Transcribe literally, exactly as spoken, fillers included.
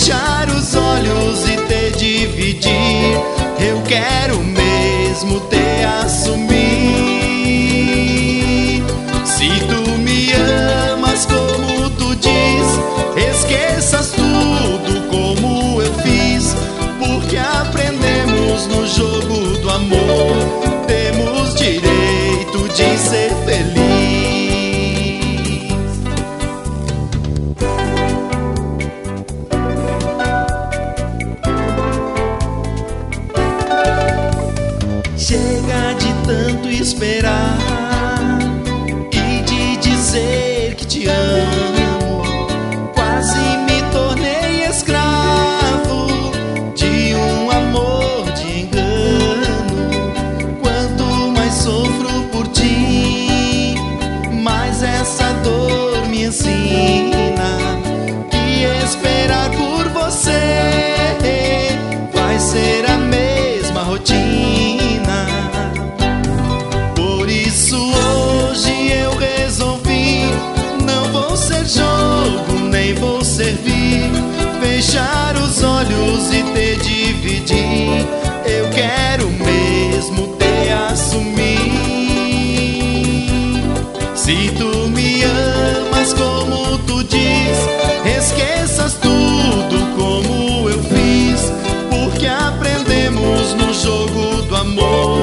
fechar os olhos e te dividir. Eu quero mesmo te assumir. Se tu me amas como tu diz, esqueças tudo como eu fiz, porque aprendemos no jogo do amor. Temos direito de ser feliz. Chega de tanto esperar e de dizer que te amo. Quase me tornei escravo de um amor de engano. Quanto mais sofro por ti, mais essa dor me ensina que esperar por você vai ser a mesma rotina. Jogo, nem vou servir, fechar os olhos e te dividir. Eu quero mesmo te assumir. Se tu me amas como tu diz, esqueças tudo como eu fiz, porque aprendemos no jogo do amor.